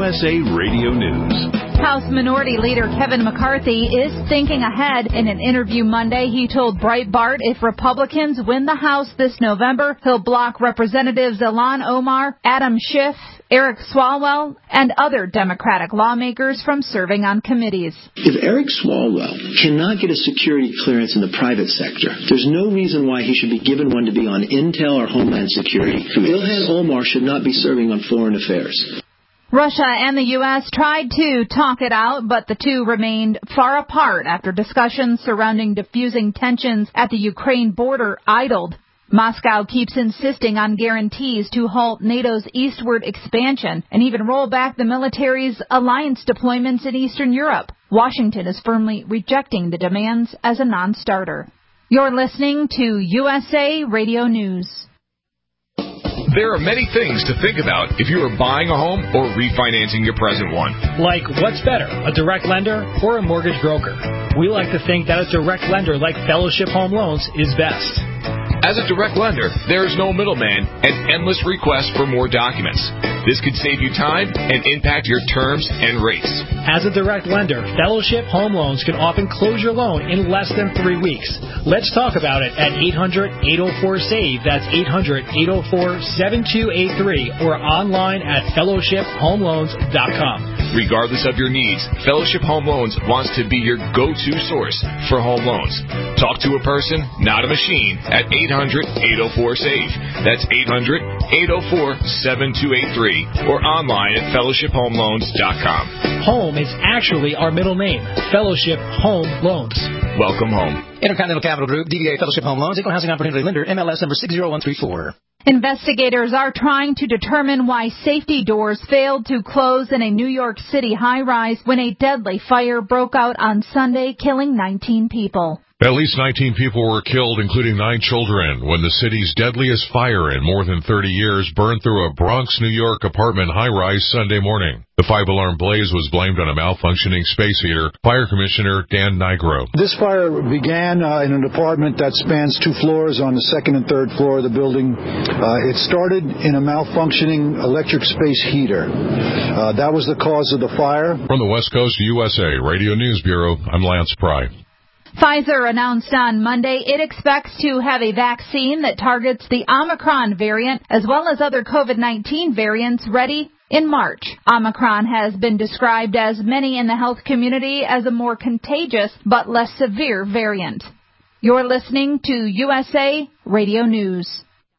USA Radio News. House Minority Leader Kevin McCarthy is thinking ahead. In an interview Monday, he told Breitbart if Republicans win the House this November, he'll block Representatives Ilhan Omar, Adam Schiff, Eric Swalwell, and other Democratic lawmakers from serving on committees. If Eric Swalwell cannot get a security clearance in the private sector, there's no reason why he should be given one to be on Intel or Homeland Security. Ilhan Omar should not be serving on Foreign Affairs. Russia and the U.S. tried to talk it out, but the two remained far apart after discussions surrounding diffusing tensions at the Ukraine border idled. Moscow keeps insisting on guarantees to halt NATO's eastward expansion and even roll back the military's alliance deployments in Eastern Europe. Washington is firmly rejecting the demands as a non-starter. You're listening to USA Radio News. There are many things to think about if you are buying a home or refinancing your present one. Like, what's better, a direct lender or a mortgage broker? We like to think that a direct lender like Fellowship Home Loans is best. As a direct lender, there is no middleman and endless requests for more documents. This could save you time and impact your terms and rates. As a direct lender, Fellowship Home Loans can often close your loan in less than 3 weeks. Let's talk about it at 800-804-SAVE. That's 800-804-7283 or online at fellowshiphomeloans.com. Regardless of your needs, Fellowship Home Loans wants to be your go-to source for home loans. Talk to a person, not a machine, at 800-804-SAVE. That's 800-804-7283 or online at fellowshiphomeloans.com. Home is actually our middle name, Fellowship Home Loans. Welcome home. Intercontinental Capital Group, DBA Fellowship Home Loans, Equal Housing Opportunity Lender, MLS number 60134. Investigators are trying to determine why safety doors failed to close in a New York City high-rise when a deadly fire broke out on Sunday, killing 19 people. At least 19 people were killed, including 9 children, when the city's deadliest fire in more than 30 years burned through a Bronx, New York apartment high-rise Sunday morning. The 5-alarm blaze was blamed on a malfunctioning space heater. Fire Commissioner Dan Nigro. This fire began in an apartment that spans 2 floors on the 2nd and 3rd floor of the building. It started in a malfunctioning electric space heater. That was the cause of the fire. From the West Coast USA Radio News Bureau, I'm Lance Pry. Pfizer announced on Monday it expects to have a vaccine that targets the Omicron variant as well as other COVID-19 variants ready in March. Omicron has been described as many in the health community as a more contagious but less severe variant. You're listening to USA Radio News.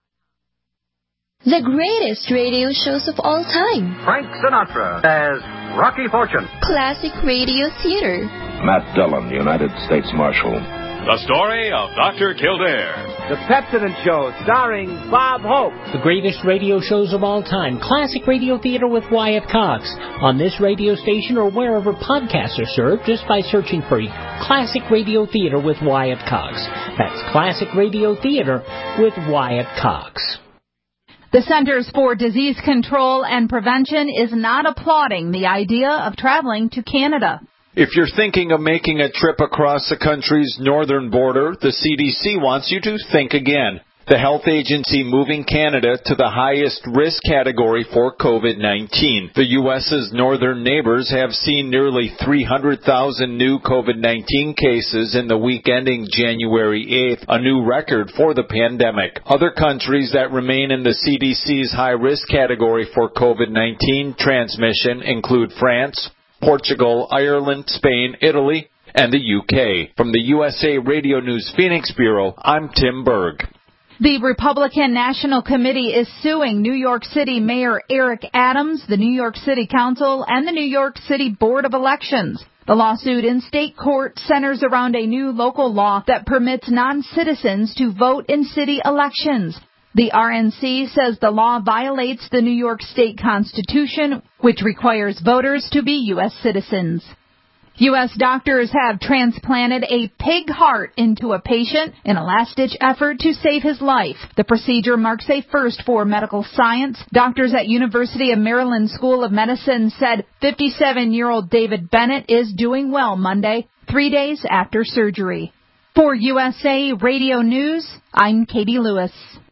The greatest radio shows of all time. Frank Sinatra as Rocky Fortune. Classic radio theater. Matt Dillon, United States Marshal. The story of Dr. Kildare. The Pepsodent Show, starring Bob Hope. The greatest radio shows of all time. Classic radio theater with Wyatt Cox. On this radio station or wherever podcasts are served, just by searching for Classic Radio Theater with Wyatt Cox. That's Classic Radio Theater with Wyatt Cox. The Centers for Disease Control and Prevention is not applauding the idea of traveling to Canada. If you're thinking of making a trip across the country's northern border, the CDC wants you to think again. The health agency moving Canada to the highest risk category for COVID-19. The U.S.'s northern neighbors have seen nearly 300,000 new COVID-19 cases in the week ending January 8th, a new record for the pandemic. Other countries that remain in the CDC's high-risk category for COVID-19 transmission include France, Portugal, Ireland, Spain, Italy, and the UK. From the USA Radio News Phoenix Bureau, I'm Tim Berg. The Republican National Committee is suing New York City Mayor Eric Adams, the New York City Council, and the New York City Board of Elections. The lawsuit in state court centers around a new local law that permits non-citizens to vote in city elections. The RNC says the law violates the New York State Constitution, which requires voters to be U.S. citizens. U.S. doctors have transplanted a pig heart into a patient in a last-ditch effort to save his life. The procedure marks a first for medical science. Doctors at University of Maryland School of Medicine said 57-year-old David Bennett is doing well Monday, 3 days after surgery. For USA Radio News, I'm Katie Lewis.